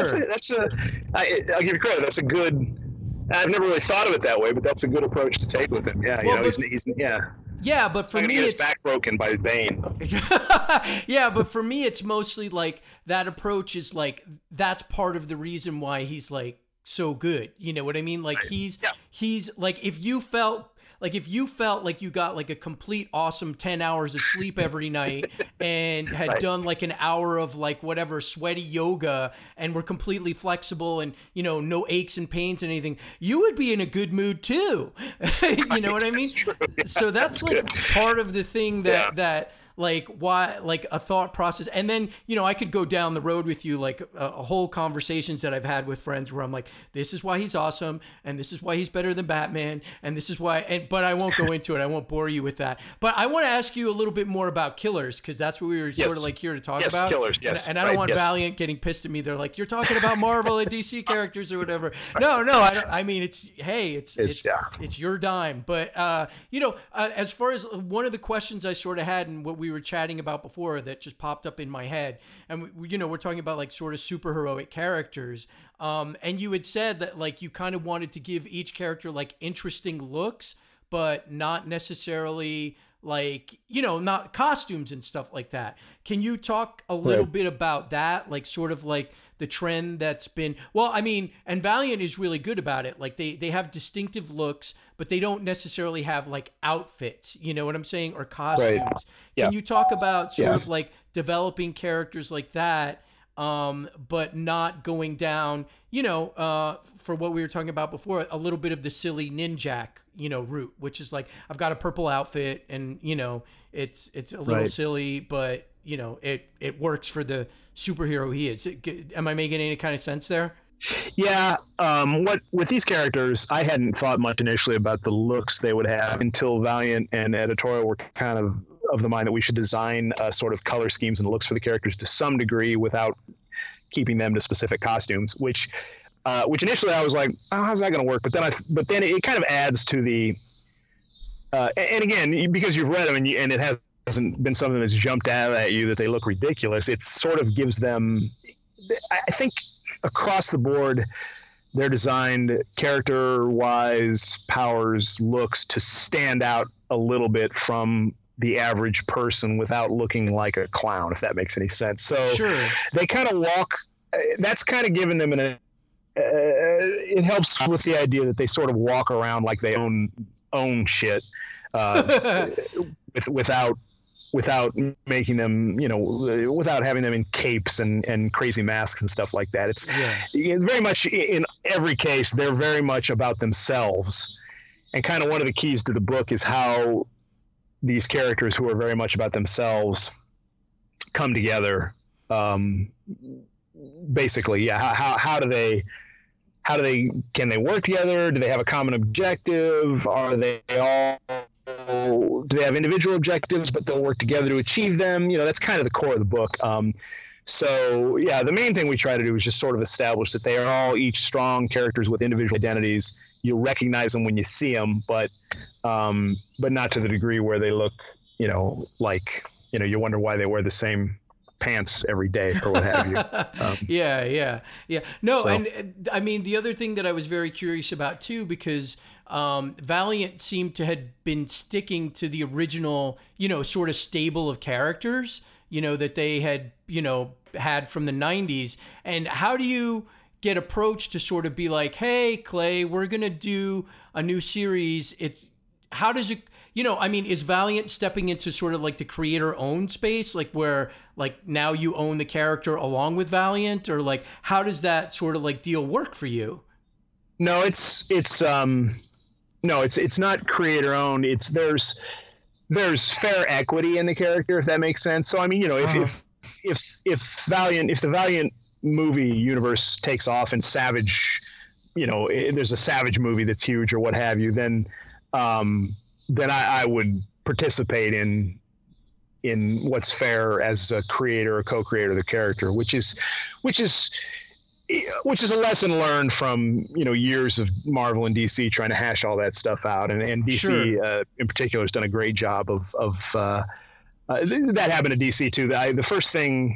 I'll give you credit. That's a good, I've never really thought of it that way, but that's a good approach to take with him. Yeah. Well, you know, he's yeah, but for me, it's back broken by Bane. Yeah, but for me, it's mostly like that approach is like, that's part of the reason why he's like so good. You know what I mean? Like he's like, if you felt like you got like a complete awesome 10 hours of sleep every night and had done like an hour of like whatever sweaty yoga and were completely flexible and, you know, no aches and pains and anything, you would be in a good mood too. You know what I mean? So that's like part of the thing that like why, like a thought process. And then, you know, I could go down the road with you, like a whole conversations that I've had with friends where I'm like, this is why he's awesome. And this is why he's better than Batman. And this is why, but I won't go into it. I won't bore you with that. But I want to ask you a little bit more about Killers, because that's what we were sort of like here to talk about. Killers, yes. And I don't want Valiant getting pissed at me. They're like, you're talking about Marvel and DC characters or whatever. No, I don't. I mean, it's your dime. But, you know, as far as one of the questions I sort of had and what we were chatting about before that just popped up in my head, and you know, we're talking about like sort of superheroic characters, and you had said that like you kind of wanted to give each character like interesting looks, but not necessarily like, you know, not costumes and stuff like that. Can you talk a little bit about that, like sort of like the trend that's been, well, I mean, and Valiant is really good about it. Like they have distinctive looks, but they don't necessarily have like outfits, you know what I'm saying? Or costumes. Right. Can you talk about sort of like developing characters like that, but not going down, you know, for what we were talking about before, a little bit of the silly ninjak, you know, route, which is like, I've got a purple outfit and, you know, it's a little silly, but you know, it works for the superhero he is. Am I making any kind of sense there? Yeah. With these characters, I hadn't thought much initially about the looks they would have until Valiant and editorial were kind of the mind that we should design sort of color schemes and looks for the characters to some degree without keeping them to specific costumes, which initially I was like, oh, how's that going to work? But then it kind of adds to the, and again, because you've read them and it hasn't been something that's jumped out at you that they look ridiculous. It sort of gives them, I think across the board, they're designed character-wise, powers, looks to stand out a little bit from the average person without looking like a clown, if that makes any sense. So they kind of walk that's kind of given them it helps with the idea that they sort of walk around like they own shit, without making them, without having them in capes and crazy masks and stuff like that. It's very much, in every case, they're very much about themselves. And kind of one of the keys to the book is how these characters who are very much about themselves come together. Basically, how do they can they work together? Do they have a common objective? Do they have individual objectives, but they'll work together to achieve them? That's kind of the core of the book. So the main thing we try to do is just sort of establish that they are all each strong characters with individual identities. You recognize them when you see them, but not to the degree where they look, like, you wonder why they wear the same pants every day or what have you. Yeah. No, so. And I mean, the other thing that I was very curious about too, because Valiant seemed to had been sticking to the original, sort of stable of characters, that they had, had from the 90s. And how do you get approached to sort of be like, hey, Clay, we're going to do a new series. How does it, is Valiant stepping into sort of like the creator owned space, like where like now you own the character along with Valiant, or like, how does that sort of like deal work for you? No, it's not creator owned. There's fair equity in the character, if that makes sense. So, I mean, if the Valiant movie universe takes off and Savage, there's a Savage movie that's huge or what have you, then I would participate in what's fair as a creator or co-creator of the character, which is a lesson learned from years of Marvel and DC trying to hash all that stuff out, and DC sure. In particular has done a great job of that happened to DC too. One of the first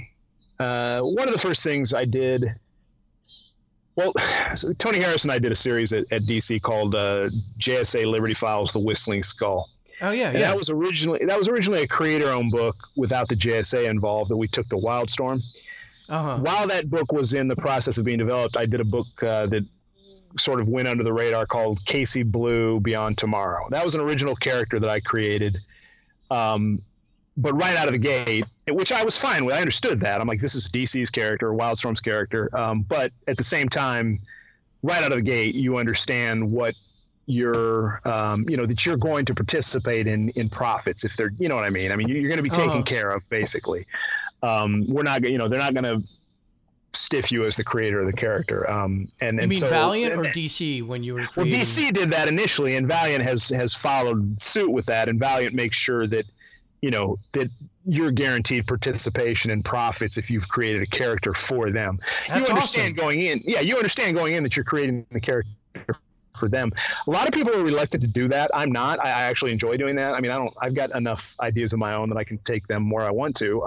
things I did. Well, so Tony Harris and I did a series at DC called JSA Liberty Files: The Whistling Skull. Oh yeah, and that was originally a creator-owned book without the JSA involved that we took to Wildstorm. Uh-huh. While that book was in the process of being developed, I did a book that sort of went under the radar called Casey Blue Beyond Tomorrow. That was an original character that I created. But right out of the gate, which I was fine with, I understood that. I'm like, this is DC's character, Wildstorm's character. But at the same time, right out of the gate, you understand what you're, that you're going to participate in profits if they're, you know what I mean? I mean, you're going to be taken care of, basically. We're not, they're not going to stiff you as the creator of the character. You mean so, Valiant or DC when you were creating? Well, DC did that initially, and Valiant has followed suit with that, and Valiant makes sure that, that you're guaranteed participation in profits if you've created a character for them. That's you understand awesome. You understand going in that you're creating the character for them. A lot of people are reluctant to do that. I'm not. I actually enjoy doing that. I mean, I've got enough ideas of my own that I can take them where I want to.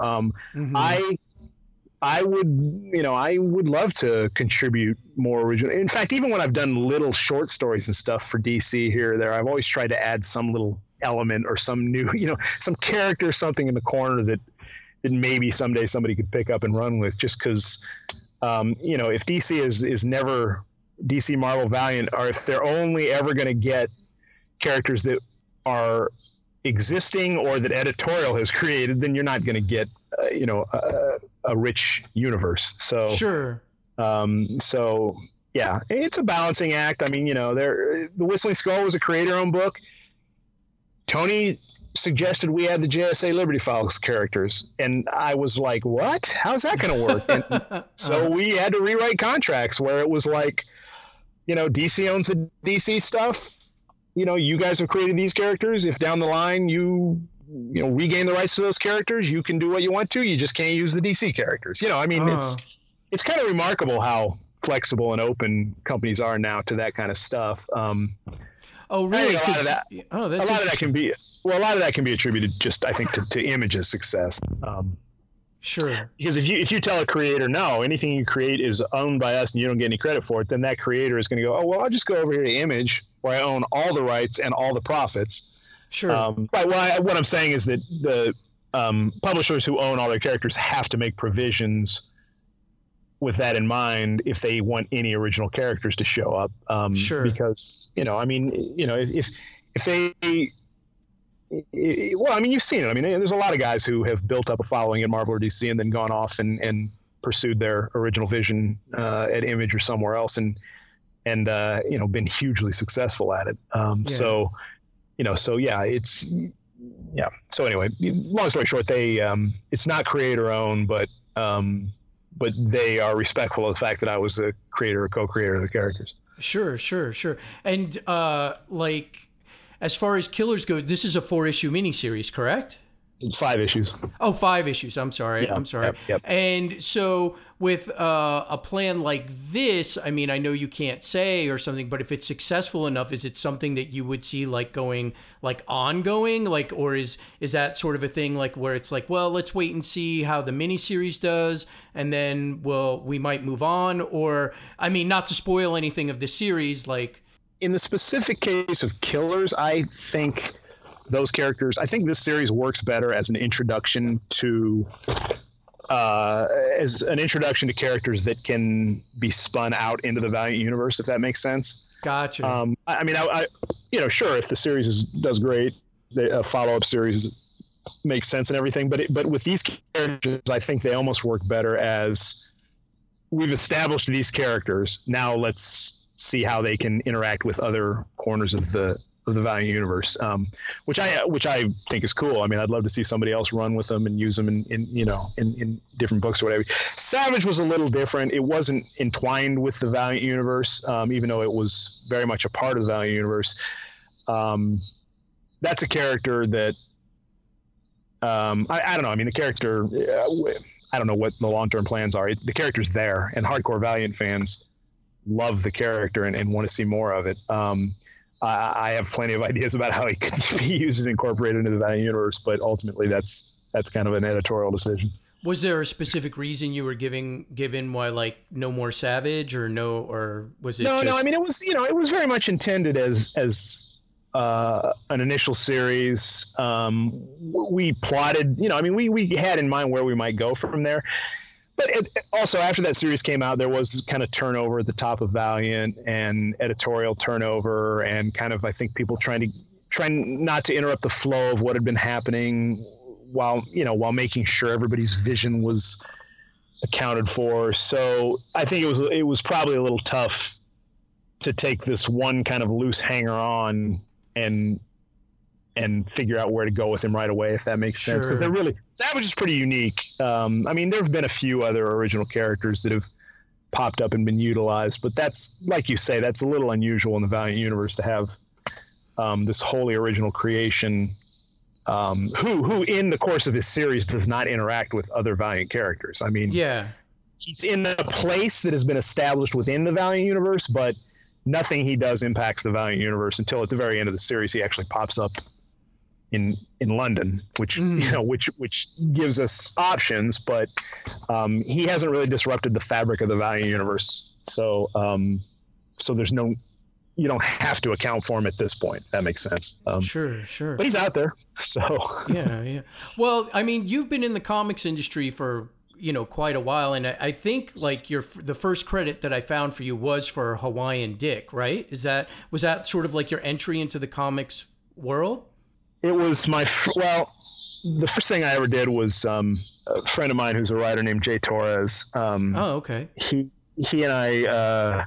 I would love to contribute more original. In fact, even when I've done little short stories and stuff for DC here or there, I've always tried to add some little element or some new, some character, something in the corner that maybe someday somebody could pick up and run with, just because, if DC is never DC, Marvel, Valiant, or if they're only ever going to get characters that are existing or that editorial has created, then you're not going to get, a rich universe. So sure. So yeah, it's a balancing act. I mean, The Whistling Skull was a creator-owned book. Tony suggested we add the JSA Liberty Files characters, and I was like, what? How's that going to work? And so we had to rewrite contracts where it was like, DC owns the DC stuff. You guys have created these characters. If down the line you regain the rights to those characters, you can do what you want to. You just can't use the DC characters. It's kind of remarkable how flexible and open companies are now to that kind of stuff. Oh, really? A lot of that can be attributed just, I think, to Image's success. Sure. Because if you tell a creator, no, anything you create is owned by us and you don't get any credit for it, then that creator is going to go, oh, well, I'll just go over here to Image where I own all the rights and all the profits. Sure. But what I'm saying is that the publishers who own all their characters have to make provisions with that in mind, if they want any original characters to show up. Sure. Because, if they, well, I mean, you've seen it. I mean, there's a lot of guys who have built up a following at Marvel or DC and then gone off and pursued their original vision at Image or somewhere else and been hugely successful at it. So anyway, long story short, they it's not creator owned, but they are respectful of the fact that I was a creator or co-creator of the characters. Sure. And as far as Killers go, this is a 4-issue miniseries, correct? 5 issues. Oh, 5 issues. I'm sorry. Yep. And so with a plan like this, I mean, I know you can't say or something, but if it's successful enough, is it something that you would see going ongoing, or is that sort of a thing where it's well, let's wait and see how the miniseries does, and then we might move on, or I mean, not to spoil anything of the series, in the specific case of Killers, I think this series works better as an introduction to characters that can be spun out into the Valiant universe, if that makes sense. Gotcha. I mean, sure, if the series does great, a follow-up series makes sense and everything, but with these characters, I think they almost work better as we've established these characters. Now let's see how they can interact with other corners of the Valiant universe, which I think is cool. I mean, I'd love to see somebody else run with them and use them in different books or whatever. Savage was a little different. It wasn't entwined with the Valiant universe, even though it was very much a part of the Valiant universe. That's a character that I don't know. I mean, the character, I don't know what the long-term plans are. The character's there, and hardcore Valiant fans love the character and want to see more of it. I have plenty of ideas about how he could be used and incorporated into the Valiant universe, but ultimately that's kind of an editorial decision. Was there a specific reason you were given why no more Savage or was it? No. I mean, it was very much intended as an initial series. We plotted, we had in mind where we might go from there. But also, after that series came out, there was kind of turnover at the top of Valiant and editorial turnover, and kind of, I think, people trying not to interrupt the flow of what had been happening while making sure everybody's vision was accounted for. So I think it was probably a little tough to take this one kind of loose hanger on and figure out where to go with him right away, if that makes sense. Because Savage is pretty unique. I mean, there have been a few other original characters that have popped up and been utilized, but that's, like you say, that's a little unusual in the Valiant universe to have this wholly original creation who in the course of his series does not interact with other Valiant characters. I mean, yeah, he's in a place that has been established within the Valiant universe, but nothing he does impacts the Valiant universe until at the very end of the series he actually pops up in London, which gives us options, but he hasn't really disrupted the fabric of the Valiant universe. So there's you don't have to account for him at this point. If that makes sense. Sure. But he's out there. So yeah. Well, I mean, you've been in the comics industry for quite a while, and I think the first credit that I found for you was for Hawaiian Dick, right? Was that sort of your entry into the comics world? It was the first thing I ever did was a friend of mine who's a writer named Jay Torres. Okay. He and I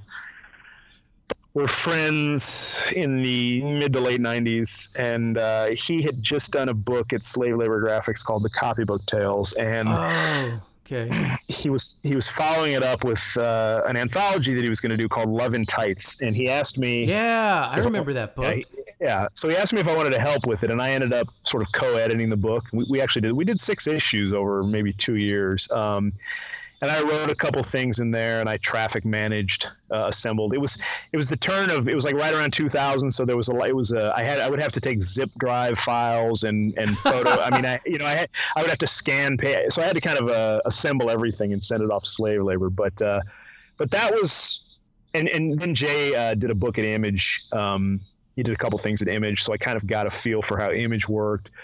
were friends in the mid to late 90s, and he had just done a book at Slave Labor Graphics called The Copybook Tales, and okay. He was following it up with an anthology that he was going to do called Love in Tights, and he asked me. Yeah, I remember that book. Yeah. So he asked me if I wanted to help with it, and I ended up sort of co-editing the book. We actually did 6 issues over maybe 2 years, and I wrote a couple things in there, and I traffic managed, assembled. It was the turn of, it was right around 2000, so there was I would have to take zip drive files and photo. I mean, I would have to scan, so I had to kind of assemble everything and send it off to Slave Labor. But that was, and then Jay did a book at Image. He did a couple things at Image, so I kind of got a feel for how Image worked.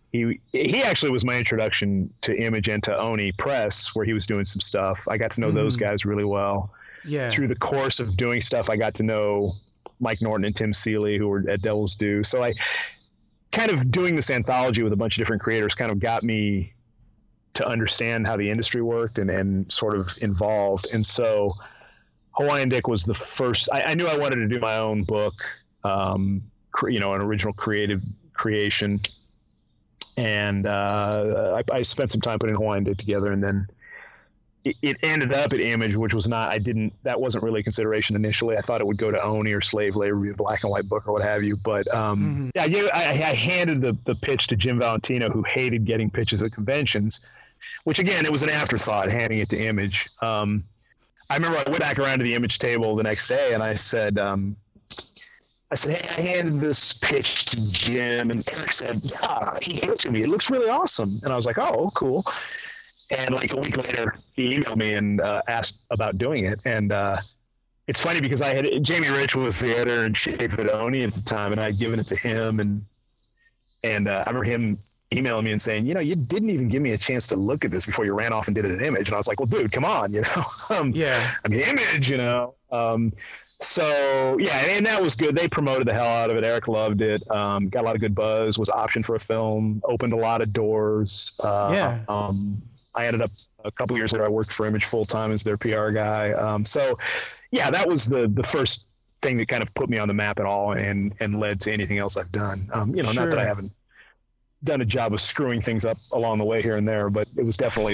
he actually was my introduction to Image and to Oni Press, where he was doing some stuff. I got to know those guys really well. Yeah. Through the course of doing stuff, I got to know Mike Norton and Tim Seeley, who were at Devil's Due. So I kind of doing this anthology with a bunch of different creators kind of got me to understand how the industry worked and sort of involved. And so Hawaiian Dick was the first. I knew I wanted to do my own book, an original creative creation. And I spent some time putting Hawaiian Dick together, and then it ended up at Image, which was not. That wasn't really a consideration initially. I thought it would go to Oni or Slave Labor, be a black and white book or what have you. But I handed the pitch to Jim Valentino, who hated getting pitches at conventions, which again, it was an afterthought handing it to Image. I remember I went back around to the Image table the next day, and I said, hey, I handed this pitch to Jim, and Eric said, yeah, he gave it to me. It looks really awesome. And I was like, oh, cool. And like a week later, he emailed me and asked about doing it. And it's funny because Jamie Rich was the editor-in-chief at Oni at the time, and I had given it to him. And I remember him emailing me and saying, you didn't even give me a chance to look at this before you ran off and did it in Image. And I was like, well, dude, come on, Image, So yeah, and that was good. They promoted the hell out of it. Eric loved it. Got a lot of good buzz. Was optioned for a film. Opened a lot of doors. I ended up a couple of years later. I worked for Image full time as their PR guy. So yeah, that was the first thing that kind of put me on the map at all, and led to anything else I've done. Not that I haven't done a job of screwing things up along the way here and there, but it was definitely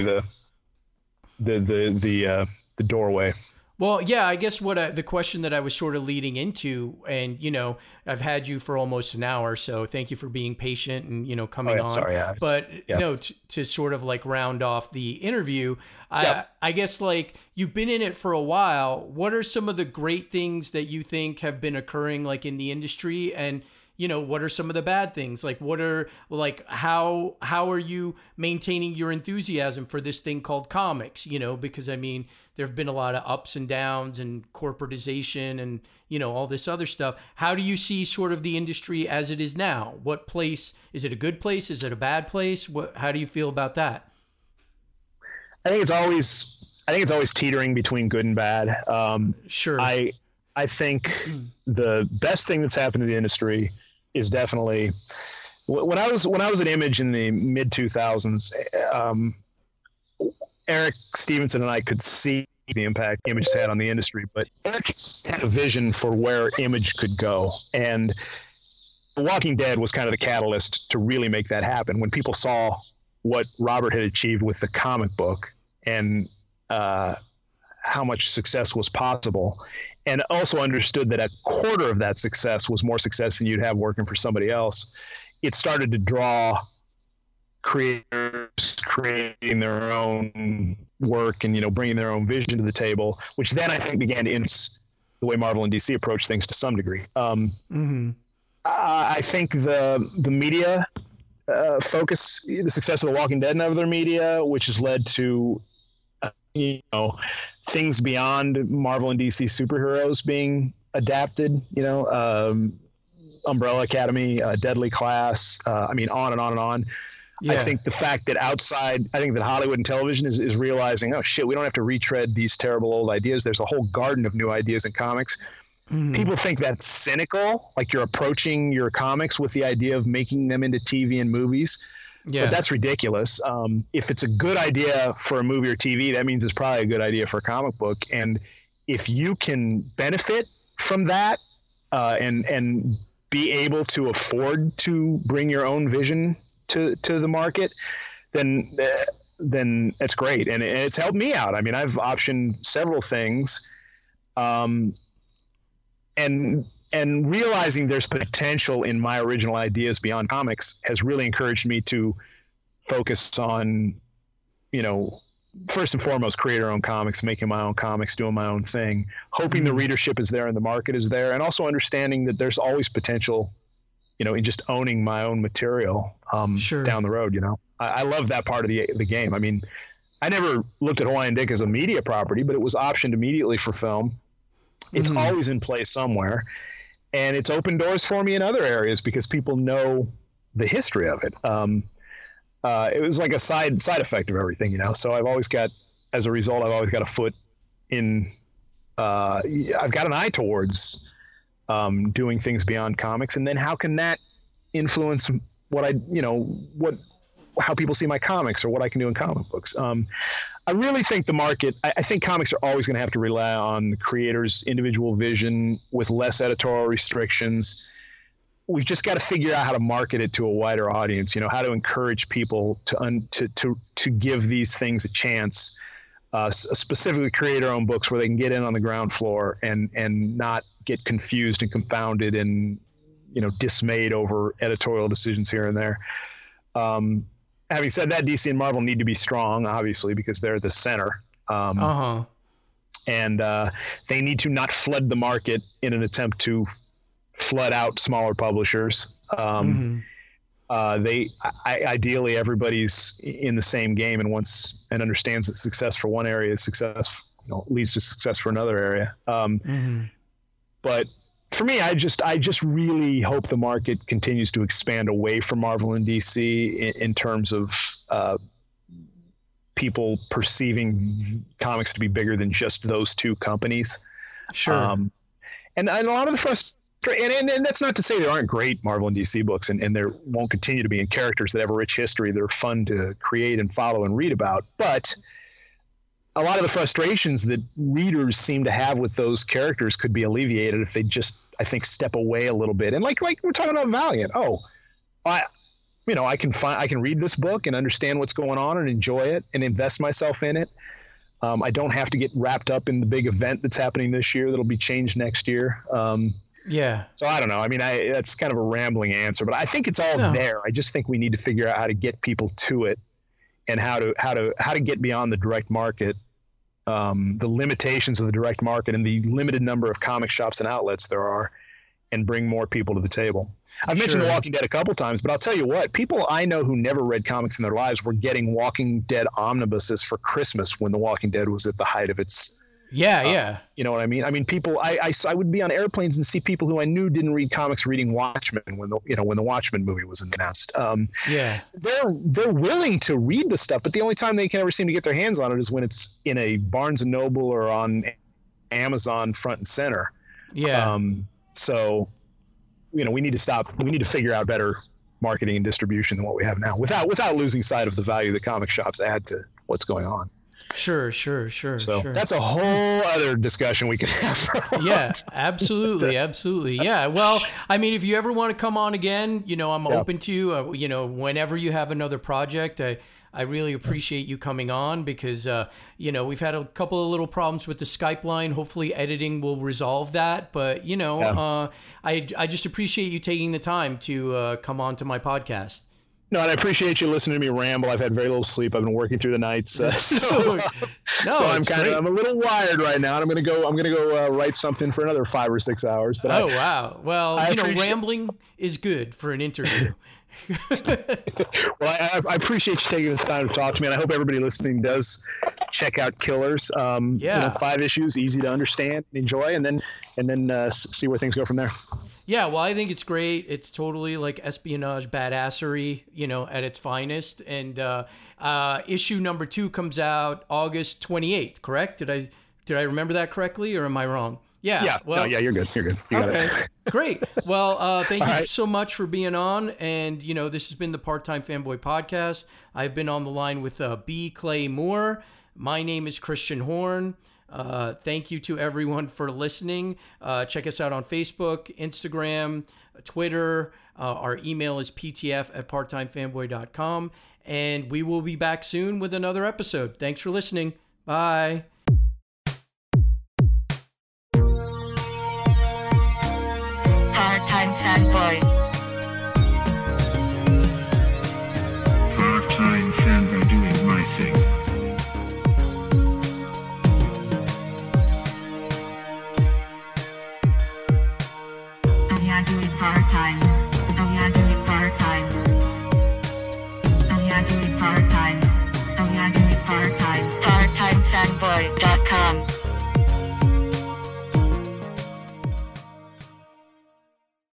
the doorway. Well, yeah, I guess the question that I was sort of leading into, and, I've had you for almost an hour, so thank you for being patient and, coming on. Sorry, but, to sort of like round off the interview, I guess like you've been in it for a while. What are some of the great things that you think have been occurring like in the industry? And, what are some of the bad things? Like, how are you maintaining your enthusiasm for this thing called comics? Because there have been a lot of ups and downs and corporatization and, all this other stuff. How do you see sort of the industry as it is now? What place, is it a good place? Is it a bad place? How do you feel about that? I think it's always teetering between good and bad. Sure. I think the best thing that's happened to the industry is definitely when I was at Image in the mid 2000s, Eric Stevenson and I could see the impact Image had on the industry, but Eric had a vision for where Image could go. And The Walking Dead was kind of the catalyst to really make that happen. When people saw what Robert had achieved with the comic book and how much success was possible, and also understood that a quarter of that success was more success than you'd have working for somebody else, it started to draw creators creating their own work and, bringing their own vision to the table, which then I think began to influence the way Marvel and DC approach things to some degree. I think the media focus, the success of The Walking Dead and other media, which has led to things beyond Marvel and DC superheroes being adapted, Umbrella Academy, Deadly Class, on and on and on. Yeah. I think the fact that that Hollywood and television is realizing, oh shit, we don't have to retread these terrible old ideas. There's a whole garden of new ideas in comics. People think that's cynical, like you're approaching your comics with the idea of making them into TV and movies. Yeah. But that's ridiculous. If it's a good idea for a movie or TV, that means it's probably a good idea for a comic book. And if you can benefit from that and be able to afford to bring your own vision to the market, then that's great. And it's helped me out. I've optioned several things. And realizing there's potential in my original ideas beyond comics has really encouraged me to focus on, first and foremost, create our own comics, making my own comics, doing my own thing, hoping the readership is there and the market is there, and also understanding that there's always potential, in just owning my own material down the road. I love that part of the game. I never looked at Hawaiian Dick as a media property, but it was optioned immediately for film. It's always in place somewhere, and it's opened doors for me in other areas because people know the history of it. it was like a side effect of everything, you know. So as a result, I've always got a foot in. I've got an eye towards doing things beyond comics, and then how can that influence how people see my comics or what I can do in comic books. I really think the market, I think comics are always going to have to rely on the creator's individual vision with less editorial restrictions. We've just got to figure out how to market it to a wider audience, how to encourage people to give these things a chance, specifically creator-owned books where they can get in on the ground floor and not get confused and confounded and, dismayed over editorial decisions here and there. Having said that, DC and Marvel need to be strong, obviously, because they're the center. And they need to not flood the market in an attempt to flood out smaller publishers. Ideally, everybody's in the same game and understands that success for one area is success, leads to success for another area. But for me, I just really hope the market continues to expand away from Marvel and DC in terms of people perceiving comics to be bigger than just those two companies. Sure. And a lot of the frustration, and that's not to say there aren't great Marvel and DC books, and there won't continue to be, in characters that have a rich history that are fun to create and follow and read about. But a lot of the frustrations that readers seem to have with those characters could be alleviated if they just, I think, step away a little bit. And like we're talking about Valiant. I can read this book and understand what's going on and enjoy it and invest myself in it. I don't have to get wrapped up in the big event that's happening this year that'll be changed next year. Yeah. So I don't know. I mean, that's kind of a rambling answer, but I think it's all there. I just think we need to figure out how to get people to it and how to get beyond the direct market, the limitations of the direct market and the limited number of comic shops and outlets there are, and bring more people to the table. I've mentioned The Walking Dead a couple times, but I'll tell you what, people I know who never read comics in their lives were getting Walking Dead omnibuses for Christmas when The Walking Dead was at the height of its. Yeah. You know what I mean? I mean, people. I would be on airplanes and see people who I knew didn't read comics reading Watchmen when the Watchmen movie was announced. They're willing to read the stuff, but the only time they can ever seem to get their hands on it is when it's in a Barnes and Noble or on Amazon front and center. Yeah. So, we need to stop. We need to figure out better marketing and distribution than what we have now, without losing sight of the value that comic shops add to what's going on. Sure. So that's a whole other discussion we can have. Yeah, absolutely. Yeah. Well, I mean, if you ever want to come on again, I'm open to you. Whenever you have another project, I really appreciate you coming on because, we've had a couple of little problems with the Skype line. Hopefully editing will resolve that. But, I just appreciate you taking the time to come on to my podcast. No, and I appreciate you listening to me ramble. I've had very little sleep. I've been working through the nights, so I'm a little wired right now. And I'm gonna go write something for another 5 or 6 hours. But wow. Well, rambling is good for an interview. Well, I appreciate you taking the time to talk to me, and I hope everybody listening does check out Killers. 5 issues, easy to understand, enjoy, and then see where things go from there. Yeah, well, I think it's great. It's totally like espionage badassery, at its finest. And issue number 2 comes out August 28th, correct? Did I remember that correctly, or am I wrong? Yeah. Well, you're good. You're good. You got it. Great. Well, thank you so much for being on. And, this has been the Part-Time Fanboy Podcast. I've been on the line with B. Clay Moore. My name is Christian Horn. Thank you to everyone for listening. Check us out on Facebook, Instagram, Twitter. Our email is ptf@parttimefanboy.com. And we will be back soon with another episode. Thanks for listening. Bye. Part-Time Fanboy. Part-time fanboy doing my thing. Oh yeah, doing part-time. Oh yeah, doing part-time. Oh yeah, doing part-time. Oh yeah, doing part-time. PartTimeFanboy.com.